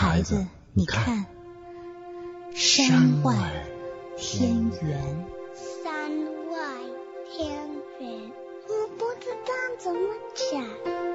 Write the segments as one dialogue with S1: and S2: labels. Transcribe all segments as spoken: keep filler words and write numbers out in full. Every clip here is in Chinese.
S1: 孩子，你看，山外天圆。
S2: 山外天圆，我不知道怎么讲。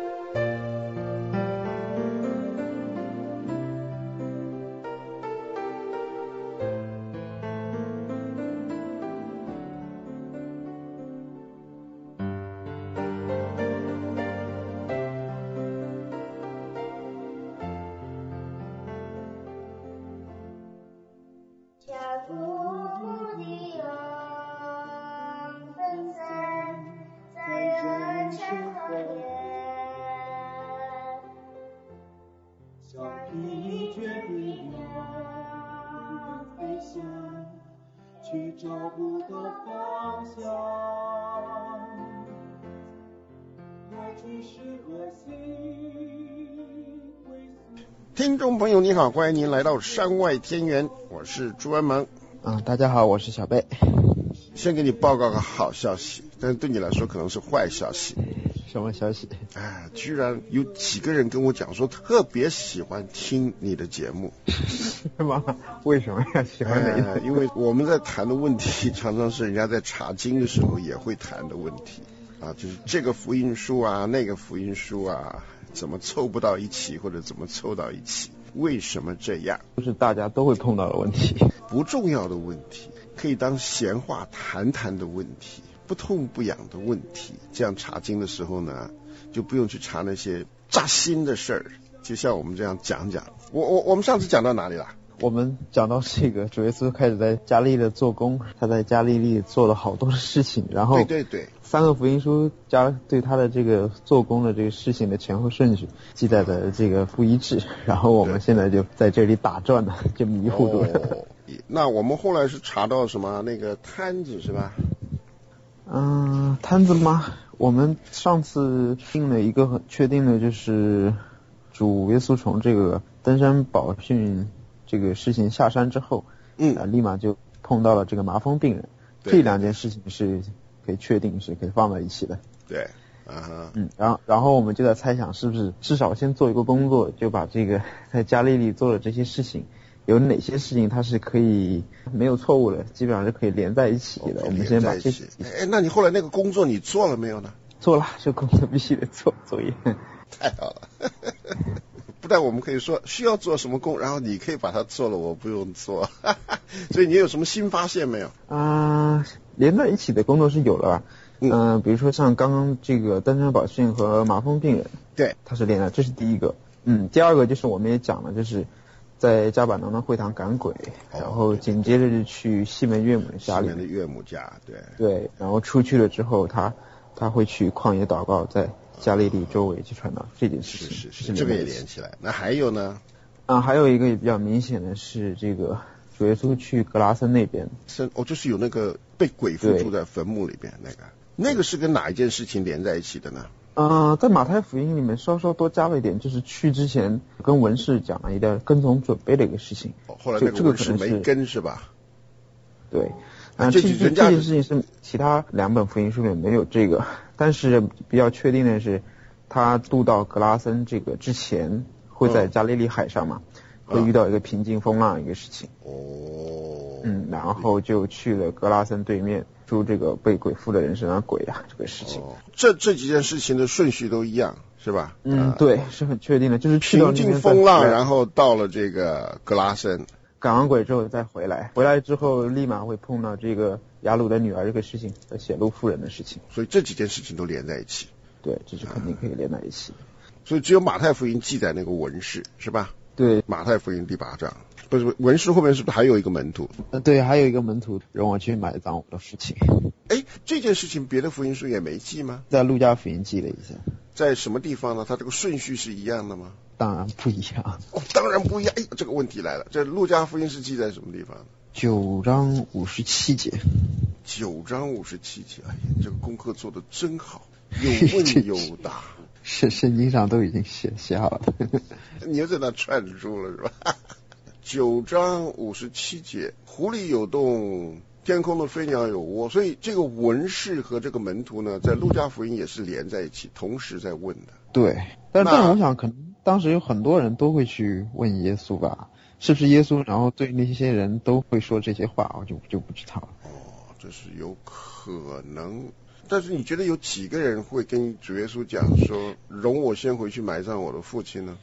S3: 听众朋友你好，欢迎您来到山外天圆，我是朱文萌。
S4: 啊，大家好，我是小贝。
S3: 先给你报告个好消息，但是对你来说可能是坏消息。
S4: 什么消息？
S3: 哎，居然有几个人跟我讲说特别喜欢听你的节目。
S4: 是吗？为什么呀？喜欢哪一个、
S3: 哎？因为我们在谈的问题常常是人家在查经的时候也会谈的问题啊，就是这个福音书啊，那个福音书啊，怎么凑不到一起，或者怎么凑到一起，为什么这样？
S4: 就是大家都会碰到的问题，
S3: 不重要的问题，可以当闲话谈谈的问题，不痛不痒的问题。这样查经的时候呢，就不用去查那些扎心的事儿，就像我们这样讲讲。我我我们上次讲到哪里了？
S4: 我们讲到这个主耶稣开始在加利利的做工，他在加利利做了好多的事情，然后
S3: 对对对，
S4: 三个福音书加对他的这个做工的这个事情的前后顺序记载的这个不一致，然后我们现在就在这里打转了，就迷糊住了。
S3: 哦，那我们后来是查到什么那个摊子是吧？
S4: 嗯，摊子吗？我们上次定了一个很确定的，就是主耶稣从这个登山宝训这个事情下山之后，
S3: 嗯，
S4: 啊，立马就碰到了这个麻风病人，这两件事情是可以确定是可以放在一起的。
S3: 对，啊哈，
S4: 嗯，然后然后我们就在猜想，是不是至少先做一个工作，就把这个在加利利做的这些事情，有哪些事情它是可以没有错误的，基本上是可以连在一起的。我们先把这些，
S3: 哎，那你后来那个工作你做了没有呢？
S4: 做了，这工作必须得做作业。
S3: 太好了。不但我们可以说需要做什么工，然后你可以把它做了，我不用做。所以你有什么新发现没有？
S4: 啊、呃，连在一起的工作是有了。嗯、呃，比如说像刚刚这个登山宝训和麻风病人，
S3: 对，
S4: 它是连的，这是第一个。嗯，第二个就是我们也讲了，就是在加百农的会堂赶鬼，
S3: 哦、
S4: 然后紧接着就去西门岳母的家里。
S3: 西门的岳母家，对
S4: 对，然后出去了之后，他他会去旷野祷告，在加利利周围去传道，这件事情
S3: 是是是，这个也连起来。那还有呢？
S4: 啊，还有一个也比较明显的是这个主耶稣去格拉森那边，
S3: 是哦，就是有那个被鬼附住在坟墓里边那个，那个是跟哪一件事情连在一起的呢？
S4: 呃，在马太福音里面稍稍多加了一点，就是去之前跟文士讲了一点跟从准备的一个事情。
S3: 哦、后来那个文士没跟是吧？
S4: 对，啊，这这这件事情是其他两本福音书里面没有这个，但是比较确定的是，他渡到格拉森这个之前会在加利利海上嘛，嗯、会遇到一个平静风浪一个事情。
S3: 哦，
S4: 嗯，然后就去了格拉森对面，住这个被鬼附的人身上鬼啊这个事情。
S3: 哦、这这几件事情的顺序都一样是吧？
S4: 嗯，对，是很确定的，就是去到
S3: 平静风浪，然后到了这个格拉森。
S4: 赶完鬼之后再回来，回来之后立马会碰到这个雅鲁的女儿这个事情和显露妇人的事情，
S3: 所以这几件事情都连在一起。
S4: 对，这是肯定可以连在一起的。
S3: 所以只有马太福音记载那个文士是吧？
S4: 对，
S3: 马太福音第八章，不是文士后面是不是还有一个门徒？
S4: 呃，对，还有一个门徒让我去埋葬我的事情。
S3: 哎，这件事情别的福音书也没记吗？
S4: 在路加福音记了一下。
S3: 在什么地方呢？它这个顺序是一样的吗？
S4: 当然不一样。
S3: 哦，当然不一样。哎，这个问题来了，这路加福音是记在什么地方？
S4: 九章五十七节。
S3: 九章五十七节，哎呀，这个功课做得真好，有问有答。
S4: 是圣经上都已经写写好了。
S3: 你又在那串住了是吧？九章五十七节，湖里有洞，天空的飞鸟有窝，所以这个文士和这个门徒呢，在路加福音也是连在一起，同时在问的。
S4: 对，但是但是我想可能当时有很多人都会去问耶稣吧，是不是耶稣然后对那些人都会说这些话，我就就不知道了。
S3: 哦，这是有可能。但是你觉得有几个人会跟主耶稣讲说，容我先回去埋葬我的父亲呢？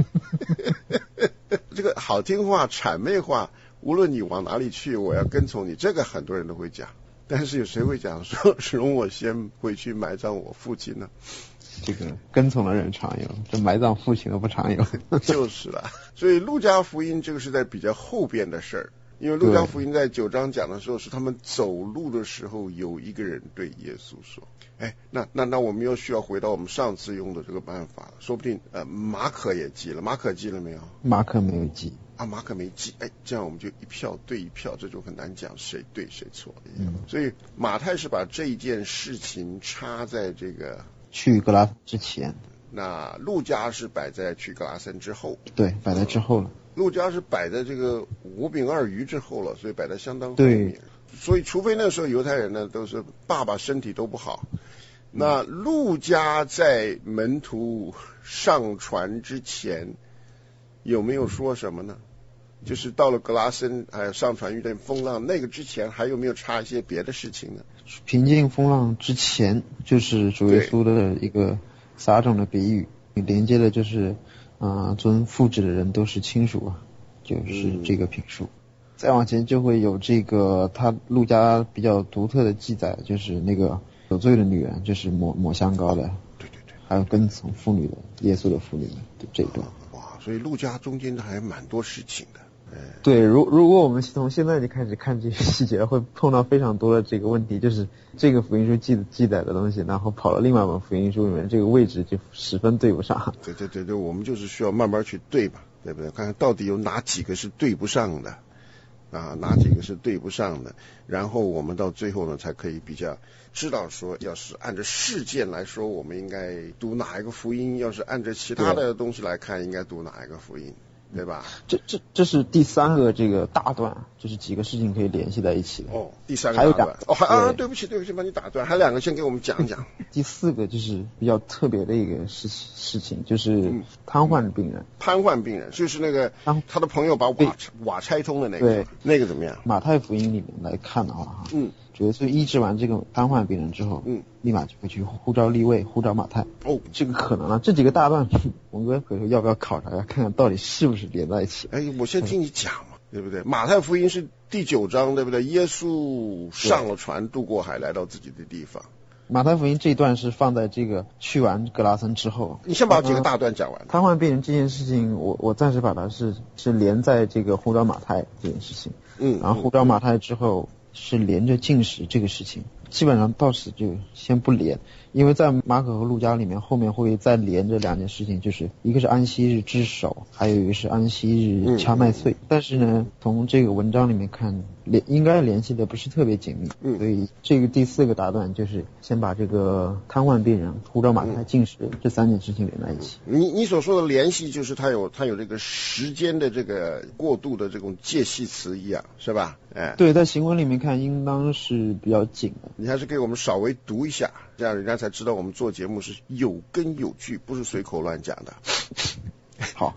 S3: 这个好听话谄媚话，无论你往哪里去，我要跟从你，这个很多人都会讲。但是有谁会讲说，容我先回去埋葬我父亲呢？
S4: 这个跟从的人常有，这埋葬父亲的不常有。
S3: 就是了。所以路加福音这个是在比较后边的事儿，因为路加福音在九章讲的时候，是他们走路的时候有一个人对耶稣说，哎，那那那我们又需要回到我们上次用的这个办法了，说不定呃马可也记了，马可记了没有？
S4: 马可没有记
S3: 啊，马可没记，哎，这样我们就一票对一票，这就很难讲谁对谁错。
S4: 嗯，
S3: 所以马太是把这一件事情插在这个
S4: 去格拉之前，
S3: 那路加是摆在去格拉森之后，
S4: 对，摆在之后了。
S3: 路加是摆在这个五饼二鱼之后了，所以摆在相当后面。所以除非那时候犹太人呢都是爸爸身体都不好，那路加在门徒上船之前有没有说什么呢？就是到了格拉森还有上船遇见风浪，那个之前还有没有插一些别的事情呢？
S4: 平静风浪之前就是主耶稣的一个撒种的比喻，连接的就是啊、呃，尊父职的人都是亲属啊，就是这个评述。嗯、再往前就会有这个他路加比较独特的记载，就是那个有罪的女人，就是抹抹香膏的，
S3: 对对对，
S4: 还有跟从妇女的耶稣的妇女的这一段。
S3: 哇，所以路加中间还蛮多事情的。
S4: 对，如如果我们从现在就开始看这些细节，会碰到非常多的这个问题，就是这个福音书记记载的东西，然后跑到另外一本福音书里面，这个位置就十分对不上。
S3: 对对对对，我们就是需要慢慢去对吧，对不对？看看到底有哪几个是对不上的啊，哪几个是对不上的，然后我们到最后呢，才可以比较知道说，要是按照事件来说，我们应该读哪一个福音；要是按照其他的东西来看，应该读哪一个福音。对吧？
S4: 这这这是第三个这个大段，就是几个事情可以联系在一起的。
S3: 哦，第三个大段。还有
S4: 两
S3: 哦，还啊，对不起对不起，把你打断，还有两个，先给我们讲讲。
S4: 第四个就是比较特别的一个事事情，就是瘫痪病人。
S3: 嗯、瘫痪病人就是那个他的朋友把瓦瓦拆通的那个，
S4: 对，
S3: 那个怎么样？
S4: 马太福音里面来看的话，哈，嗯。主耶稣医治完这个瘫痪病人之后，嗯，立马就会去呼召利未，呼召马太。
S3: 哦，
S4: 这个可能啊，这几个大段，文哥回头要不要考察一下，看看到底是不是连在一起？
S3: 哎，我先听你讲嘛，对不对？马太福音是第九章，对不对？耶稣上了船渡过海，来到自己的地方。
S4: 马太福音这一段是放在这个去完格拉森之后。
S3: 你先把几个大段讲完。
S4: 瘫痪病人这件事情，我我暂时把它是是连在这个呼召马太这件事情。嗯，然后呼召马太之后。是连着进食这个事情，基本上到此就先不连，因为在马可和路加里面后面会再连着两件事情，就是一个是安息日之首，还有一个是安息日掐麦穗、嗯、但是呢从这个文章里面看连应该联系的不是特别紧密、嗯、所以这个第四个答段就是先把这个瘫痪病人呼召马太进食、嗯、这三件事情连在一起。
S3: 你你所说的联系就是它有它有这个时间的这个过渡的这种介系词一样，是吧？哎，
S4: 对，在行文里面看应当是比较紧的。
S3: 你还是给我们稍微读一下，这样人家才知道我们做节目是有根有据，不是随口乱讲的。
S4: 好。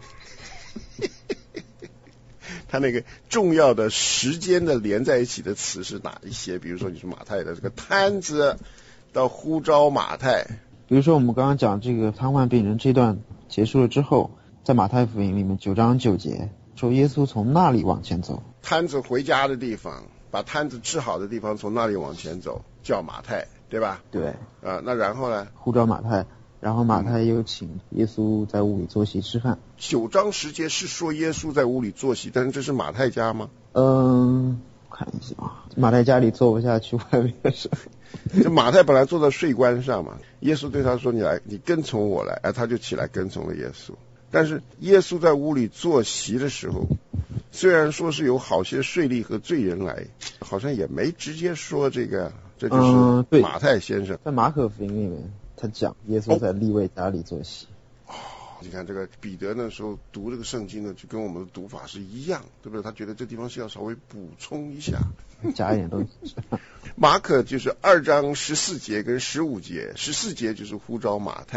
S3: 他那个重要的时间的连在一起的词是哪一些？比如说你是马太的这个摊子到呼召马太，
S4: 比如说我们刚刚讲这个瘫痪病人这段结束了之后，在马太福音里面九章九节说耶稣从那里往前走，
S3: 摊子回家的地方，把摊子治好的地方从那里往前走，叫马太，对吧？
S4: 对
S3: 啊，那然后呢？
S4: 呼召马太，然后马太又请耶稣在屋里坐席吃饭。
S3: 九章十节是说耶稣在屋里坐席，但是这是马太家吗？
S4: 嗯，看一下啊，马太家里坐不下去，外面是。
S3: 这马太本来坐在税关上嘛，耶稣对他说：“你来，你跟从我来。”哎，他就起来跟从了耶稣。但是耶稣在屋里坐席的时候，虽然说是有好些税吏和罪人来，好像也没直接说这个，这就是马太先生。
S4: 嗯、在马可福音里面，他讲耶稣在利未家里坐席。
S3: 哦，你看这个彼得那时候读这个圣经呢，就跟我们的读法是一样，对不对？他觉得这地方是要稍微补充一下，
S4: 加一点东西。
S3: 马可就是二章十四节跟十五节，十四节就是呼召马太。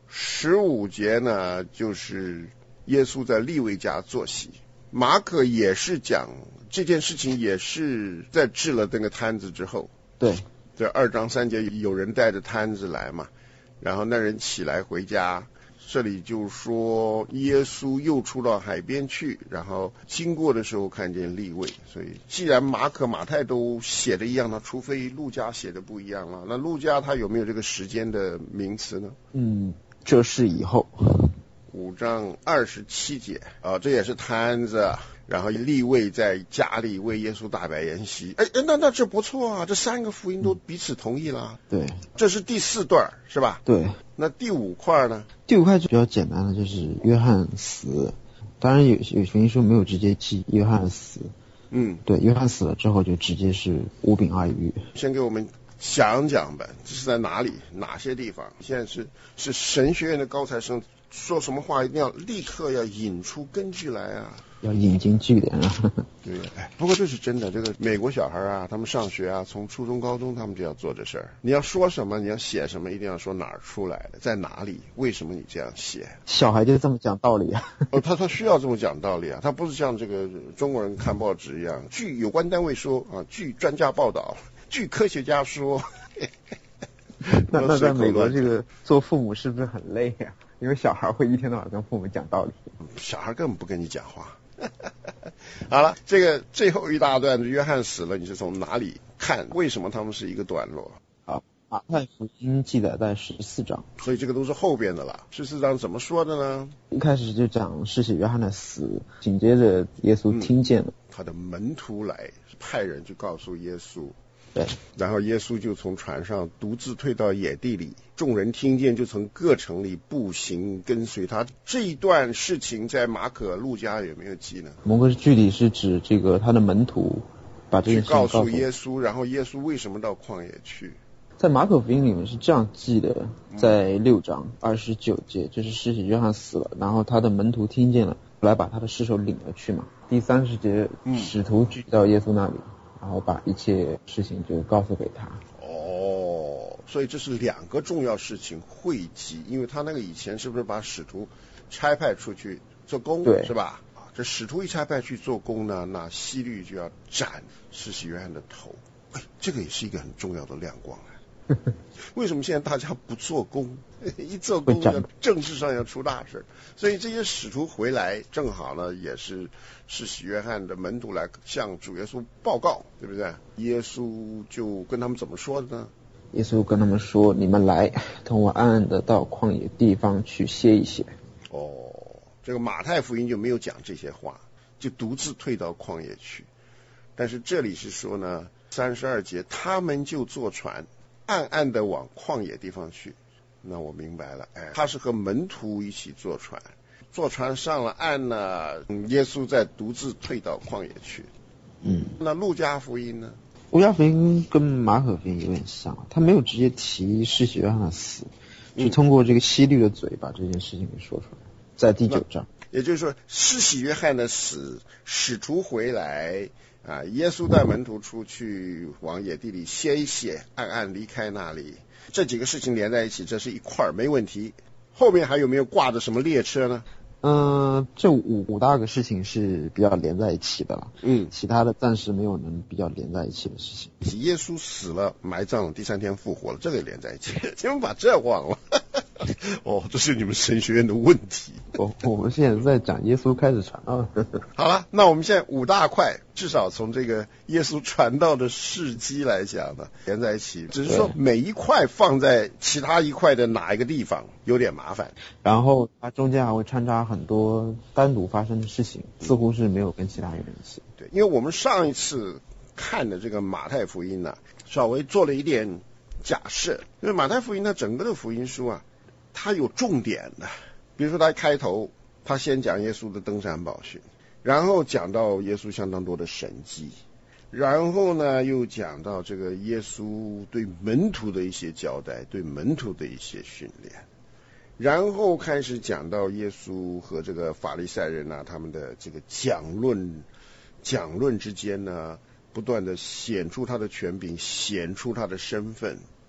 S3: 十五节呢就是耶稣在利未家坐席。马可也是讲这件事情，也是在治了那个摊子之后。
S4: 对，
S3: 这二章三节有人带着摊子来嘛，然后那人起来回家。这里就说耶稣又出到海边去，然后经过的时候看见利未。所以既然马可马太都写的一样，那除非路加写的不一样了。那路加他有没有这个时间的名词呢？
S4: 嗯，这是以后
S3: 五章二十七节啊，这也是摊子，然后利未在家里为耶稣大摆筵席。哎哎，那那这不错啊，这三个福音都彼此同意了。
S4: 对，
S3: 这是第四段是吧？
S4: 对。
S3: 那第五块呢？
S4: 第五块就比较简单的，就是约翰死。当然有有福音书没有直接记约翰死。
S3: 嗯，
S4: 对，约翰死了之后就直接是五饼二鱼。
S3: 先给我们讲讲吧，这是在哪里？哪些地方？现在是是神学院的高材生，说什么话一定要立刻要引出根据来啊，
S4: 要引经据典啊。
S3: 对，哎，不过这是真的，这个美国小孩啊，他们上学啊，从初中高中他们就要做这事儿。你要说什么，你要写什么，一定要说哪儿出来的，在哪里，为什么你这样写。
S4: 小孩就这么讲道理啊。
S3: 哦，他他需要这么讲道理啊，他不是像这个中国人看报纸一样，据有关单位说啊，据专家报道，据科学家说。
S4: 那那在美国这个做父母是不是很累呀、啊？因为小孩会一天到晚跟父母讲道理，
S3: 小孩根本不跟你讲话。好了，这个最后一大段约翰死了，你是从哪里看？为什么他们是一个段落？
S4: 好，马太福音记载在十四章，
S3: 所以这个都是后边的了。十四章怎么说的呢？
S4: 一开始就讲施洗约翰的死，紧接着耶稣听见了、嗯、
S3: 他的门徒来派人去告诉耶稣。
S4: 对，
S3: 然后耶稣就从船上独自退到野地里，众人听见就从各城里步行跟随他。这一段事情在马可、路加有没有记呢？
S4: 某个具体是指这个他的门徒把这件事情
S3: 告诉耶稣，然后耶稣为什么到旷野去？
S4: 在马可福音里面是这样记的，在六章二十九节，就是施洗约翰死了，然后他的门徒听见了，后来把他的尸首领了去嘛。第三十节，使徒聚到耶稣那里。然后把一切事情就告诉给他。
S3: 哦，所以这是两个重要事情汇集，因为他那个以前是不是把使徒差派出去做工，
S4: 对，
S3: 是吧？这使徒一差派去做工呢，那希律就要斩施洗约翰的头。哎，这个也是一个很重要的亮光啊。为什么现在大家不做工？一做工要政治上要出大事，所以这些使徒回来正好呢，也是施洗约翰的门徒来向主耶稣报告，对不对？耶稣就跟他们怎么说的呢？
S4: 耶稣跟他们说：“你们来，同我暗暗的到旷野地方去歇一歇。”
S3: 哦，这个马太福音就没有讲这些话，就独自退到旷野去。但是这里是说呢，三十二节，他们就坐船，暗暗的往旷野地方去。那我明白了，哎，他是和门徒一起坐船，坐船上了岸呢，耶稣再独自退到旷野去。
S4: 嗯，
S3: 那路加福音呢？
S4: 路加福音跟马可福音有点像，他没有直接提施洗约翰的死，是通过这个希律的嘴把这件事情给说出来，在第九章。
S3: 也就是说，施洗约翰的死，使徒回来啊，耶稣带门徒出去往野地里歇一歇，暗暗离开那里。这几个事情连在一起，这是一块儿，没问题。后面还有没有挂着什么列车呢？
S4: 嗯、呃，这五五大个事情是比较连在一起的了。
S3: 嗯，
S4: 其他的暂时没有能比较连在一起的事情。
S3: 耶稣死了，埋葬了，第三天复活了，这个连在一起。你们把这忘了？哦，这是你们神学院的问题。
S4: 我我们现在在讲耶稣开始传道。
S3: 好了，那我们现在五大块，至少从这个耶稣传道的事迹来讲呢，连在一起。只是说每一块放在其他一块的哪一个地方有点麻烦。
S4: 然后它中间还会穿插很多单独发生的事情，似乎是没有跟其他人一起。
S3: 对，因为我们上一次看的这个马太福音呢、啊，稍微做了一点假设，因为马太福音它整个的福音书啊，它有重点的。比如说他开头他先讲耶稣的登山宝训，然后讲到耶稣相当多的神迹，然后呢又讲到这个耶稣对门徒的一些交代，对门徒的一些训练，然后开始讲到耶稣和这个法利赛人啊，他们的这个讲论讲论之间呢，不断的显出他的权柄，显出他的身份。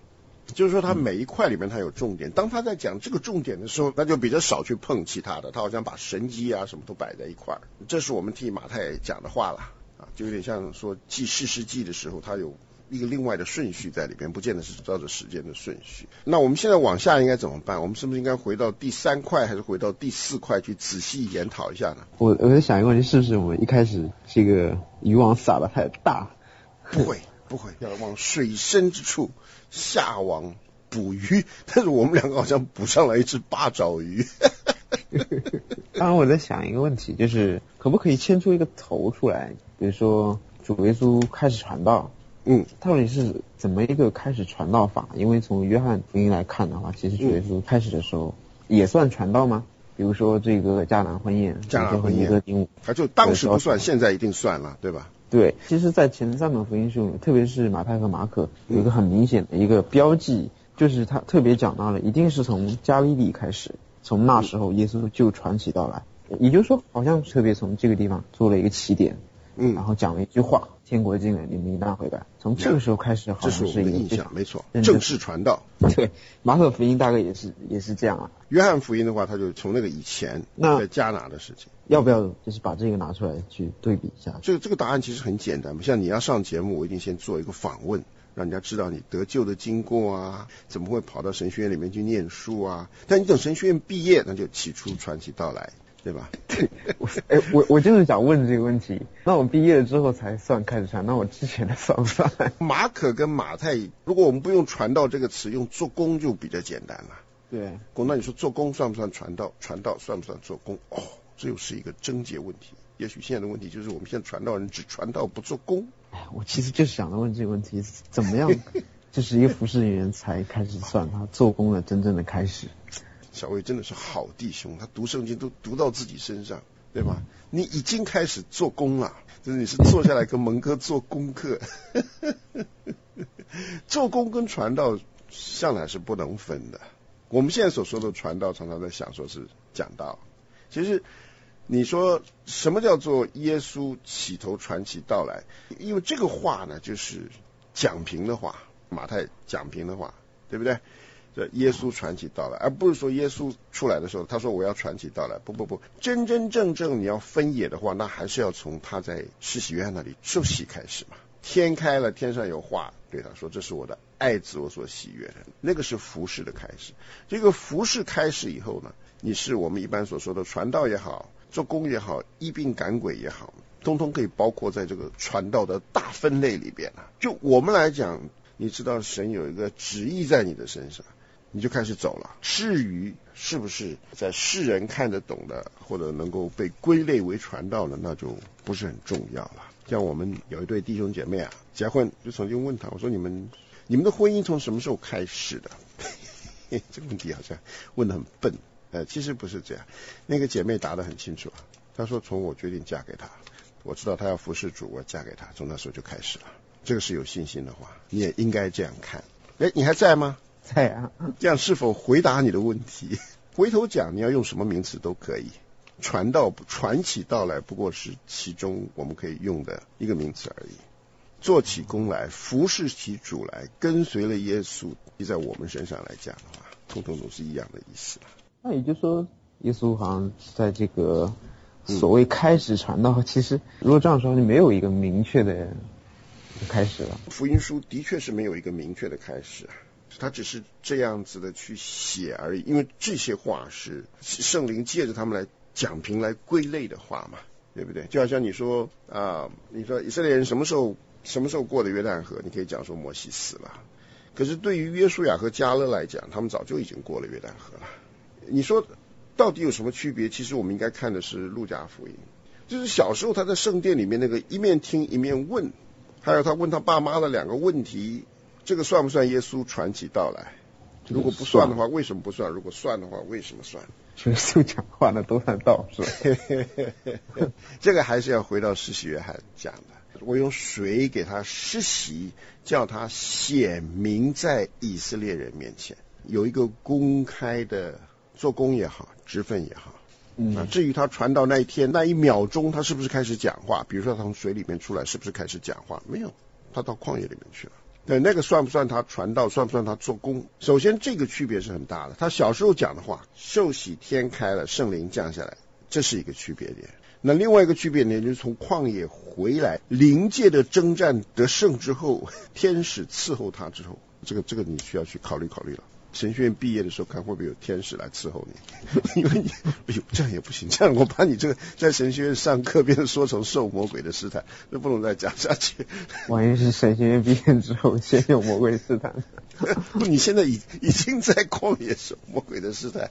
S3: 就是说他每一块里面他有重点，当他在讲这个重点的时候，他就比较少去碰其他的，他好像把神迹啊什么都摆在一块儿。这是我们替马太讲的话了啊，就有点像说记士师记的时候，他有一个另外的顺序在里边，不见得是照着时间的顺序。那我们现在往下应该怎么办？我们是不是应该回到第三块，还是回到第四块去仔细研讨一下呢？
S5: 我我在想一个问题，是不是我们一开始这个渔网撒得太大？
S3: 不会不会，要往水深之处下网捕鱼，但是我们两个好像捕上来一只八爪鱼。
S5: 当然我在想一个问题，就是可不可以牵出一个头出来，比如说主耶稣开始传道，
S3: 嗯，
S5: 到底是怎么一个开始传道法？因为从约翰福音来看的话，其实主耶稣开始的时候也算传道吗？比如说这个迦南婚宴，
S3: 迦南婚宴，他就当时不算，现在一定算了，对吧？
S5: 对，其实在前三本福音书里，特别是马太和马可，有一个很明显的一个标记，就是他特别讲到了，一定是从加利利开始，从那时候耶稣就传起道来，也就是说，好像特别从这个地方做了一个起点，嗯，然后讲了一句话：“天国近了，你们应当悔改。”从这个时候开始，好像是一个
S3: 印象，没错，正式传道。
S5: 对，马可福音大概也是也是这样啊。
S3: 约翰福音的话，他就从那个以前在加拿的事情，
S5: 要不要就是把这个拿出来去对比一下？
S3: 这个这个答案其实很简单，像你要上节目，我一定先做一个访问，让人家知道你得救的经过啊，怎么会跑到神学院里面去念书啊？但你等神学院毕业，那就起初传其道来。对吧？
S5: 对，我哎，我我就是想问这个问题。那我毕业了之后才算开始传，那我之前的算不算？
S3: 马可跟马太，如果我们不用传道这个词，用做工就比较简单了。
S5: 对，
S3: 那你说做工算不算传道？传道算不算做工？哦，这又是一个症结问题。也许现在的问题就是我们现在传道人只传道不做工。
S5: 哎，我其实就是想问这个问题，怎么样就是一个服侍人员才开始算他做工的真正的开始？
S3: 小魏真的是好弟兄，他读圣经都读到自己身上，对吧？你已经开始做工了，就是你是坐下来跟蒙哥做功课。做工跟传道向来是不能分的。我们现在所说的传道，常常在想说是讲道。其实你说什么叫做耶稣起头传起道来？因为这个话呢，就是讲评的话，马太讲评的话，对不对？这耶稣传起道来，而不是说耶稣出来的时候他说我要传起道来，不不不，真真正正你要分野的话，那还是要从他在施洗约翰那里受洗开始嘛。天开了，天上有话对他说，这是我的爱子，我所喜悦的，那个是服事的开始。这个服事开始以后呢，你是我们一般所说的传道也好，做工也好，医病赶鬼也好，通通可以包括在这个传道的大分类里边了。就我们来讲，你知道神有一个旨意在你的身上，你就开始走了。至于是不是在世人看得懂的，或者能够被归类为传道的，那就不是很重要了。像我们有一对弟兄姐妹啊，结婚就曾经问他，我说你们你们的婚姻从什么时候开始的？这个问题好像问得很笨，呃，其实不是这样。那个姐妹答得很清楚，她说从我决定嫁给他，我知道他要服侍主，我嫁给他，从那时候就开始了。这个是有信心的话，你也应该这样看。哎，你还在吗？
S5: 在啊。
S3: 这样是否回答你的问题？回头讲你要用什么名词都可以。传道传起道来不过是其中我们可以用的一个名词而已。做起工来，服侍其主来，跟随了耶稣，在我们身上来讲的话，通通都是一样的意思了。
S5: 那也就是说，耶稣好像在这个所谓开始传道，嗯、其实如果这样说，就没有一个明确的开始了。
S3: 福音书的确是没有一个明确的开始，他只是这样子的去写而已，因为这些话是圣灵借着他们来讲评来归类的话嘛，对不对？就好像你说啊，你说以色列人什么时候什么时候过的约旦河，你可以讲说摩西死了，可是对于约书亚和迦勒来讲，他们早就已经过了约旦河了。你说到底有什么区别？其实我们应该看的是路加福音，就是小时候他在圣殿里面那个一面听一面问，还有他问他爸妈的两个问题，这个算不算耶稣传起道来？如果不算的话，为什么不算？如果算的话，为什么算？
S5: 耶稣讲话呢都算道，是吧？
S3: 这个还是要回到施洗约翰讲的。我用水给他施洗，叫他显明在以色列人面前，有一个公开的做工也好，职分也好。嗯，啊，至于他传到那一天那一秒钟，他是不是开始讲话？比如说他从水里面出来，是不是开始讲话？没有，他到旷野里面去了。 对，那个算不算他传道，算不算他做工？首先这个区别是很大的。他小时候讲的话，受洗天开了，圣灵降下来，这是一个区别点。那另外一个区别呢，就是从旷野回来，灵界的征战得胜之后，天使伺候他之后，这个这个你需要去考虑考虑了。神学院毕业的时候，看会不会有天使来伺候你，因为你哎呦这样也不行，这样我把你这个在神学院上课变成说成受魔鬼的试探，那不能再讲下去。
S5: 万一是神学院毕业之后先有魔鬼试探，
S3: 不，你现在已已经在旷野受魔鬼的试探，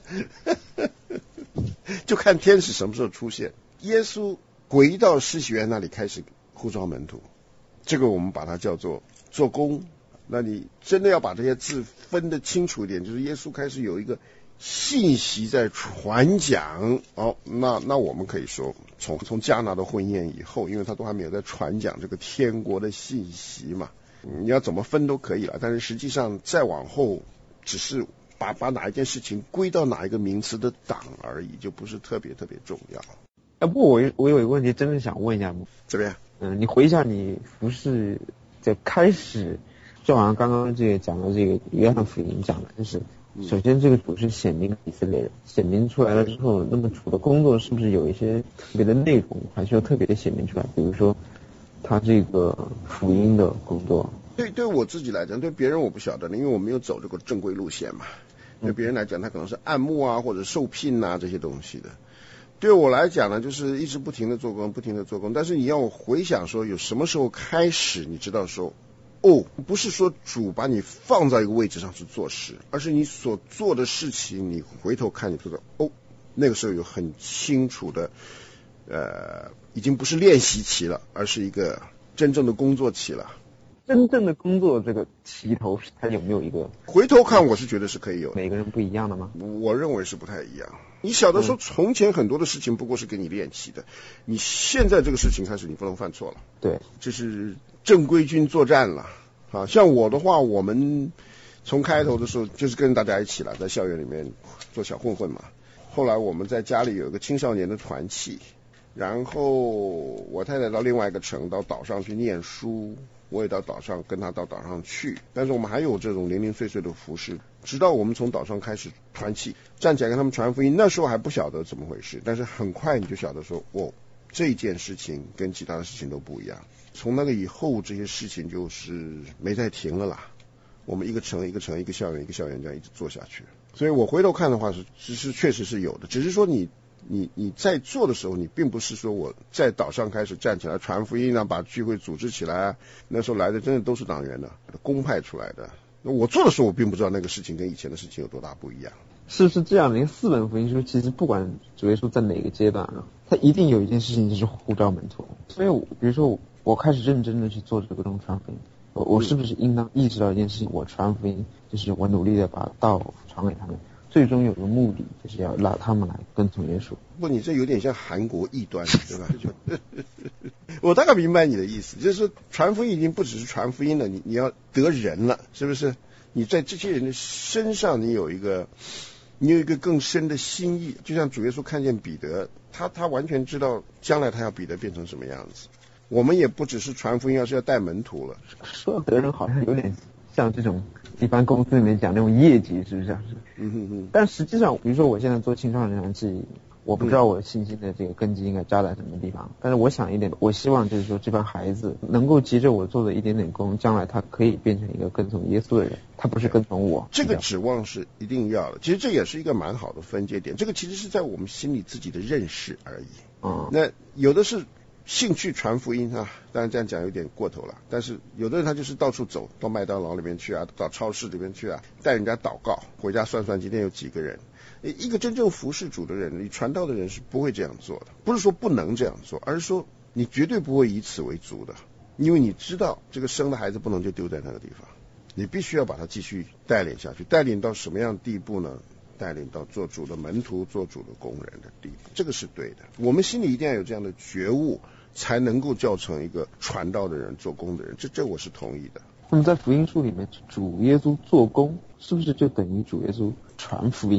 S3: 就看天使什么时候出现。耶稣回到施洗约那里开始呼召门徒，这个我们把它叫做做工。那你真的要把这些字分得清楚一点，就是耶稣开始有一个信息在传讲。哦，那那我们可以说，从从迦拿的婚宴以后，因为他都还没有在传讲这个天国的信息嘛，你要怎么分都可以了。但是实际上再往后，只是把把哪一件事情归到哪一个名词的档而已，就不是特别特别重要。
S5: 啊，不，我我有一个问题，真的想问一下，
S3: 怎么样？
S5: 嗯，你回想你服侍在开始。就好像刚刚这个讲的这个约翰福音讲的，就是首先这个主是显明以色列人，显明出来了之后，那么主的工作是不是有一些特别的内容，还需要特别的显明出来？比如说他这个福音的工作。
S3: 对，对我自己来讲，对别人我不晓得，因为我没有走这个正规路线嘛。对别人来讲，他可能是按牧啊，或者受聘啊这些东西的。对我来讲呢，就是一直不停的做工，不停的做工。但是你要我回想说，有什么时候开始，你知道说。哦，不是说主把你放在一个位置上去做事，而是你所做的事情，你回头看，你觉得哦，那个时候有很清楚的，呃，已经不是练习期了，而是一个真正的工作期了。
S5: 真正的工作这个起头，它有没有一个？
S3: 回头看，我是觉得是可以有的。
S5: 每个人不一样的吗？
S3: 我认为是不太一样。你晓得说，从前很多的事情不过是给你练习的，你现在这个事情开始，你不能犯错了。
S5: 对，
S3: 这是正规军作战了。啊，像我的话，我们从开头的时候就是跟大家一起了，在校园里面做小混混嘛。后来我们在家里有一个青少年的团契，然后我太太到另外一个城，到岛上去念书，我也到岛上跟她到岛上去。但是我们还有这种零零碎碎的服饰，直到我们从岛上开始团契，站起来跟他们传福音，那时候还不晓得怎么回事，但是很快你就晓得说，哦，这件事情跟其他的事情都不一样。从那个以后，这些事情就是没再停了啦。我们一个城一个城一个校园一个校园这样一直做下去。所以我回头看的话是，其实确实是有的，只是说你你你在做的时候，你并不是说我在岛上开始站起来传福音啊，把聚会组织起来啊。那时候来的真的都是党员的，公派出来的。那我做的时候，我并不知道那个事情跟以前的事情有多大不一样。
S5: 是不是这样的？四本福音书其实不管主耶稣在哪个阶段啊，他一定有一件事情就是呼召门徒。所以我比如说我我开始认真的去做这个东传福音，我我是不是应当意识到一件事情？我传福音就是我努力的把道传给他们，最终有个目的就是要拉他们来跟从耶稣。
S3: 不，你这有点像韩国异端，对吧？我大概明白你的意思，就是说传福音已经不只是传福音了，你你要得人了，是不是？你在这些人的身上，你有一个，你有一个更深的心意。就像主耶稣看见彼得，他他完全知道将来他要彼得变成什么样子。我们也不只是传福音，而是要带门徒了。
S5: 说得人好像有点像这种一般公司里面讲那种业绩，是不是？
S3: 嗯哼哼。
S5: 但实际上，比如说我现在做青少年团契，我不知道我信心的这个根基应该扎在什么地方，但是我想一点，我希望就是说这帮孩子能够急着我做的一点点工，将来他可以变成一个跟从耶稣的人，他不是跟从我。
S3: 这个指望是一定要的。其实这也是一个蛮好的分界点，这个其实是在我们心里自己的认识而已。
S5: 嗯，
S3: 那有的是兴趣传福音啊，当然这样讲有点过头了，但是有的人他就是到处走，到麦当劳里面去啊，到超市里面去啊，带人家祷告，回家算算今天有几个人。一个真正服侍主的人，你传道的人是不会这样做的。不是说不能这样做，而是说你绝对不会以此为主的，因为你知道这个生的孩子不能就丢在那个地方，你必须要把他继续带领下去。带领到什么样的地步呢？带领到做主的门徒，做主的工人的地步，这个是对的。我们心里一定要有这样的觉悟，才能够叫成一个传道的人，做工的人，这这我是同意的。
S5: 那么在福音书里面，主耶稣做工是不是就等于主耶稣传福音啊？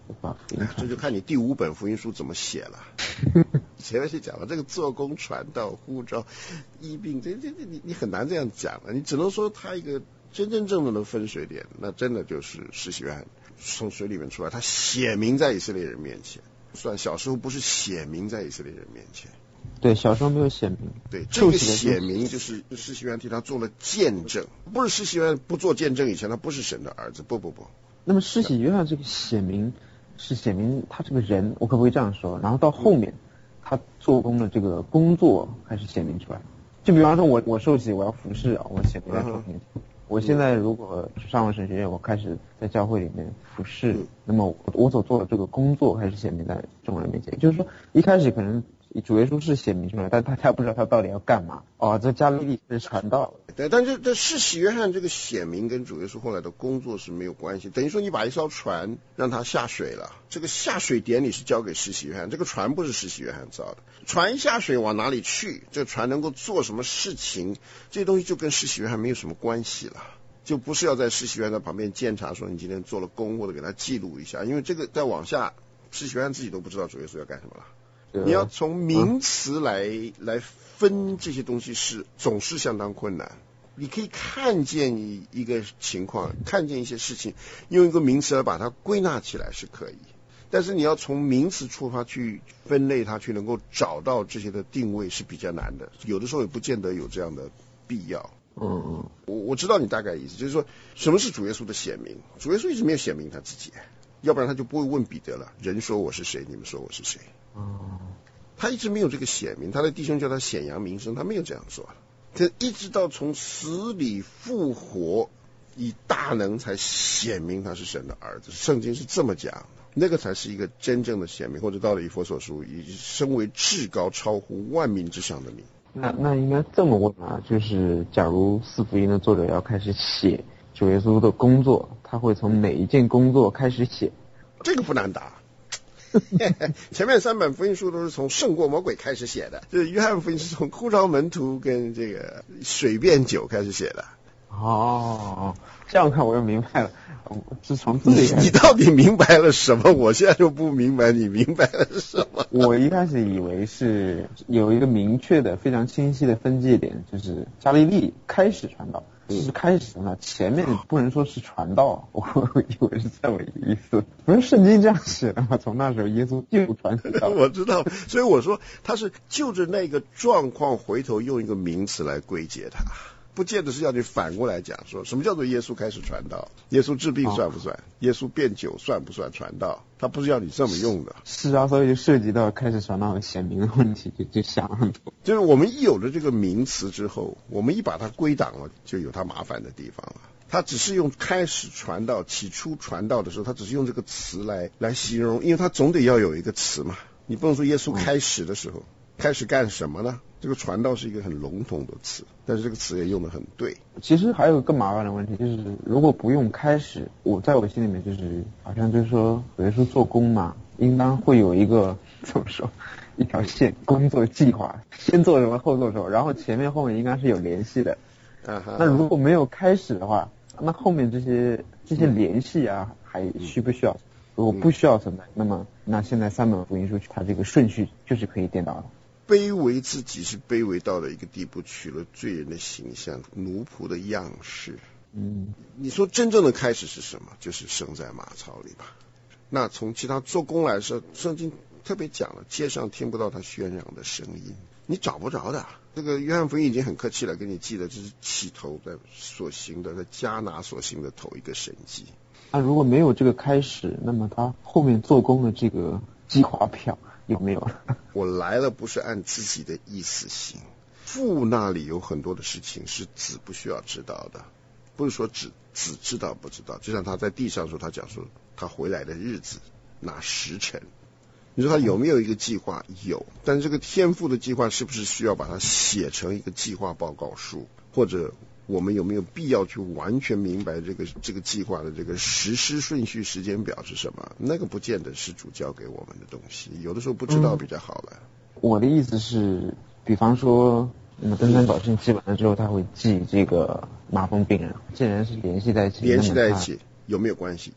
S5: 把福音传、哎。
S3: 这就看你第五本福音书怎么写了。前面就讲了这个做工、传道、呼召、医病，这这这你你很难这样讲了，你只能说他一个真真正正的分水点，那真的就是施洗约翰从水里面出来，他显明在以色列人面前。算小时候不是显明在以色列人面前。
S5: 对，小时候没有显明。
S3: 对，这个显明就是施洗约翰替他做了见证，不是施洗约翰不做见证以前他不是神的儿子，不不不。
S5: 那么施洗约翰这个显明是显明他这个人，我可不可以这样说？然后到后面、嗯、他做工的这个工作开始显明出来。就比方说我我受洗我要服侍啊，我显明在众人面前。嗯，我现在如果上了神学院，我开始在教会里面服侍，嗯、那么我我所做的这个工作开始显明在众人面前。也就是说，一开始可能主耶稣是显明出来，但大家不知道他到底要干嘛。哦，这加利利是传道。
S3: 对，但是这施洗约翰这个显明跟主耶稣后来的工作是没有关系。等于说你把一艘船让它下水了，这个下水典礼是交给施洗约翰，这个船不是施洗约翰造的。船下水往哪里去，这个船能够做什么事情，这些东西就跟施洗约翰没有什么关系了。就不是要在施洗约翰在旁边监察说你今天做了工，或者给他记录一下，因为这个再往下施洗约翰自己都不知道主耶稣要干什么了。你要从名词来、嗯、来分这些东西是总是相当困难。你可以看见一个情况，看见一些事情，用一个名词来把它归纳起来是可以，但是你要从名词出发去分类它，去能够找到这些的定位是比较难的，有的时候也不见得有这样的必要。
S5: 嗯嗯，
S3: 我我知道你大概意思，就是说什么是主耶稣的显明？主耶稣一直没有显明他自己，要不然他就不会问彼得了，人说我是谁，你们说我是谁？
S5: 哦，
S3: 他一直没有这个显明，他的弟兄叫他显扬名声，他没有这样做。可一直到从死里复活，以大能才显明他是神的儿子。圣经是这么讲的，那个才是一个真正的显明，或者到了以弗所书，以身为至高超乎万民之上的名。
S5: 那那应该这么问啊，就是假如四福音的作者要开始写主耶稣的工作，他会从哪一件工作开始写？
S3: 这个不难答。前面三本福音书都是从胜过魔鬼开始写的，就是约翰福音是从呼召门徒跟这个水变酒开始写的。
S5: 哦，这样看我就明白了，是从这里开始。
S3: 你到底明白了什么？我现在就不明白你明白了什么。
S5: 我一开始以为是有一个明确的非常清晰的分界点，就是加利利开始传道，是开始呢，前面不能说是传道，我以为是这么一个意思。不是圣经这样写的吗？从那时候耶稣就传道。
S3: 我知道，所以我说他是就着那个状况回头用一个名词来归结它，不见得是要你反过来讲说什么叫做耶稣开始传道，耶稣治病算不算、哦、耶稣变酒算不算传道，他不是要你这么用的。
S5: 是啊，所以就涉及到开始传道和显明的问题，就就想很多。
S3: 就是我们一有了这个名词之后，我们一把它归档了，就有它麻烦的地方了。他只是用开始传道，起初传道的时候，他只是用这个词来来形容，因为他总得要有一个词嘛，你不能说耶稣开始的时候、嗯、开始干什么呢？这个传道是一个很笼统的词，但是这个词也用得很对。
S5: 其实还有更麻烦的问题，就是如果不用开始，我在我心里面就是好像就是说有的时候做工嘛，应当会有一个怎么说一条线工作计划，先做什么后做什么，然后前面后面应该是有联系的。
S3: 啊、
S5: 那如果没有开始的话，那后面这些这些联系啊、嗯、还需不需要？如果不需要存在、嗯、那么那现在三本福音书它这个顺序就是可以颠倒的。
S3: 卑微自己是卑微到了一个地步，取了罪人的形象，奴仆的样式。
S5: 嗯，
S3: 你说真正的开始是什么？就是生在马槽里吧。那从其他做工来说，圣经特别讲了，街上听不到他喧嚷的声音，你找不着的。这个约翰福音已经很客气了，给你记得这是起头的所行的，在迦拿所行的头一个神迹。
S5: 那、啊、如果没有这个开始，那么他后面做工的这个计划表有没有？
S3: 我来了不是按自己的意思行，父那里有很多的事情是子不需要知道的，不是说子子知道不知道。就像他在地上说，他讲说他回来的日子那时辰，你说他有没有一个计划？有，但是这个天父的计划是不是需要把它写成一个计划报告书，或者我们有没有必要去完全明白这个这个计划的这个实施顺序时间表是什么？那个不见得是主教给我们的东西，有的时候不知道比较好了、嗯、
S5: 我的意思是比方说那么登山宝训记完了之后，他会记这个麻风病人，这人是联系在一起，
S3: 联系在一起有没有关系？有。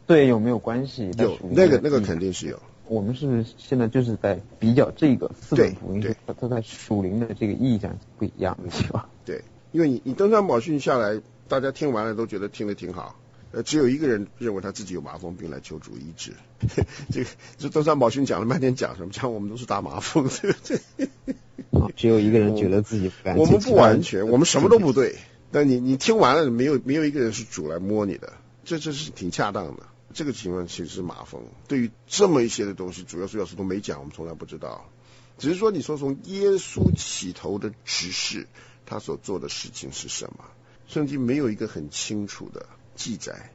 S5: 对，有没有关系？
S3: 有，那个那个肯定是有。
S5: 我们是不是现在就是在比较这个四本福音，它它在属灵的这个意义上不一样的，是吧？
S3: 对，因为你你登山宝训下来，大家听完了都觉得听得挺好，呃，只有一个人认为他自己有麻风病来求主医治。这个这登山宝训讲了半天，讲什么？讲我们都是大麻风，对不对？
S5: 哦，只有一个人觉得自己不干净。
S3: 我们不完全，我们什么都不对。但你你听完了，没有没有一个人是主来摸你的，这这是挺恰当的。这个情况其实是麻风。对于这么一些的东西，主要是要是都没讲，我们从来不知道。只是说你说从耶稣起头的执事，他所做的事情是什么？圣经没有一个很清楚的记载，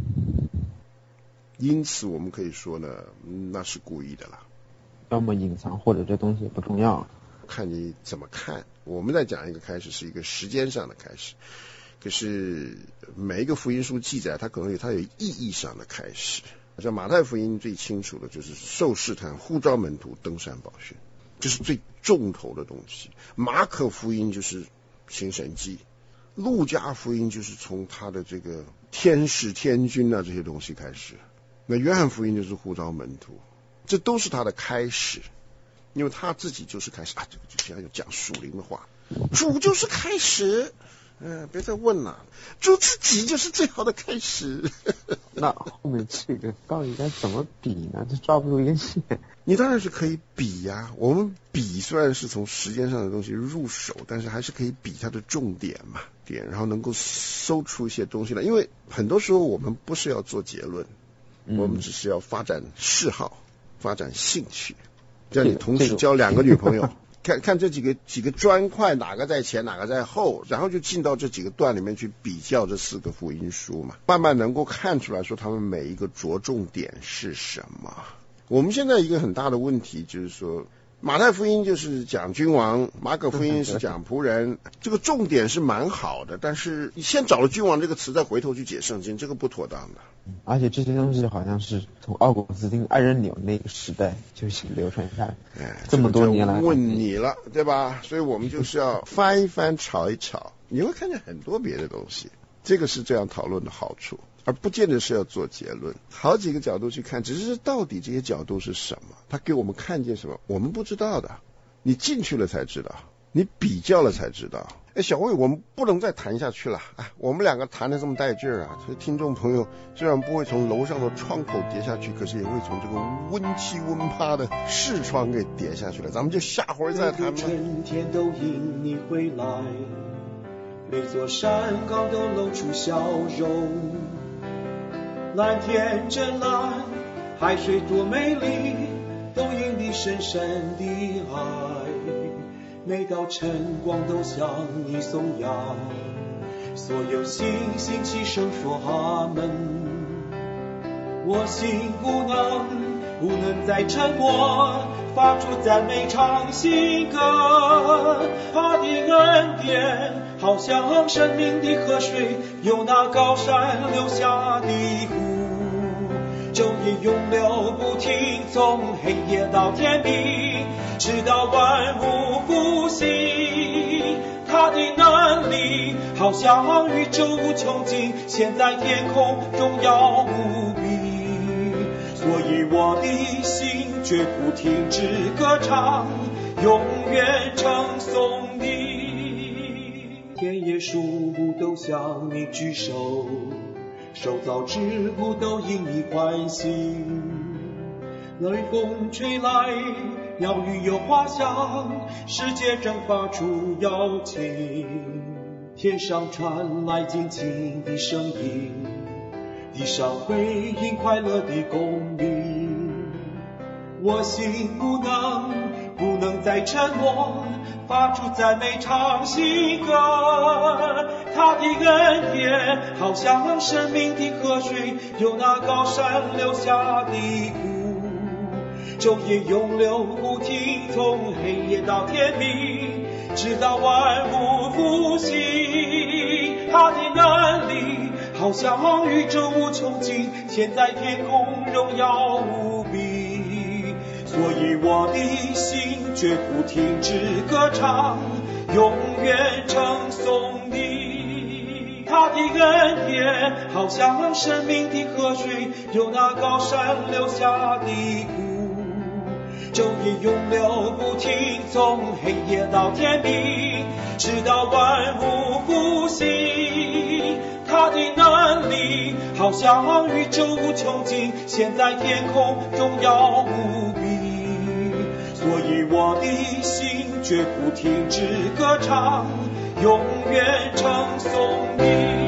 S3: 因此我们可以说呢，那是故意的了。
S5: 要么隐藏，或者这东西也不重要，
S3: 看你怎么看。我们在讲一个开始是一个时间上的开始，可是每一个福音书记载，它可能有它有意义上的开始。像马太福音最清楚的就是受试探、呼召门徒、登山宝训，这是最重头的东西。马可福音就是行神迹，路加福音就是从他的这个天使天军啊这些东西开始，那约翰福音就是呼召门徒，这都是他的开始，因为他自己就是开始啊，这个就要讲属灵的话，主就是开始，嗯、呃，别再问了，主自己就是最好的开始。
S5: 那后面这个到底该怎么比呢？这抓不住一根线。
S3: 你当然是可以比呀、啊，我们比虽然是从时间上的东西入手，但是还是可以比它的重点嘛，点，然后能够搜出一些东西来。因为很多时候我们不是要做结论，嗯、我们只是要发展嗜好、发展兴趣。叫你同时交两个女朋友。这个这个看看这几个几个砖块哪个在前哪个在后，然后就进到这几个段里面去比较这四个福音书嘛，慢慢能够看出来说他们每一个着重点是什么。我们现在一个很大的问题就是说，马太福音就是讲君王，马可福音是讲仆人，这个重点是蛮好的，但是你先找了君王这个词，再回头去解圣经，这个不妥当的。
S5: 而且这些东西好像是从奥古斯丁、爱任纽那个时代就流传下来，哎，这么多年来
S3: 问你了，对吧？所以我们就是要翻一翻、炒一炒，你会看见很多别的东西。这个是这样讨论的好处，而不见得是要做结论。好几个角度去看，只是到底这些角度是什么，他给我们看见什么，我们不知道的，你进去了才知道，你比较了才知道。哎，小魏，我们不能再谈下去了啊！我们两个谈得这么带劲儿啊，所以听众朋友虽然不会从楼上的窗口跌下去，可是也会从这个温七温八的视窗给跌下去了。咱们就下回再谈吧。
S6: 春天都因你回来，每座山岗都露出笑容，蓝天真蓝，海水多美丽，都因你深深的爱。每道晨光都向你颂扬，所有星星齐声说阿门。我心不能不能再沉默，发出赞美唱新歌。他的恩典好像生命的河水，由那高山流下的湖，昼夜永流不停，从黑夜到天明，直到万物复兴。他的能力好像宇宙无穷尽，现在天空荣耀无比。所以我的心绝不停止歌唱，永远称颂你。天野树木都向你举手，受造之物都因你欢喜。雷风吹来，鸟语有花香，世界正发出邀请。天上传来静静的声音，地上回应快乐的公鸣。我心不能不能再沉默，发出赞美唱新歌。他的恩典好像生命的河水，由那高山流下的湖，昼夜永流不停，从黑夜到天明，直到万物复兴。他的能力好像宇宙无穷尽，现在天空荣耀无比。所以我的心绝不停止歌唱，永远称颂你。 他的恩典好像生命的河水，由那高山流下的谷，昼夜永流不停，从黑夜到天明，直到万物复兴。他的能力好像宇宙无穷尽，现在天空荣耀无比，所以我的心绝不停止歌唱，永远称颂你。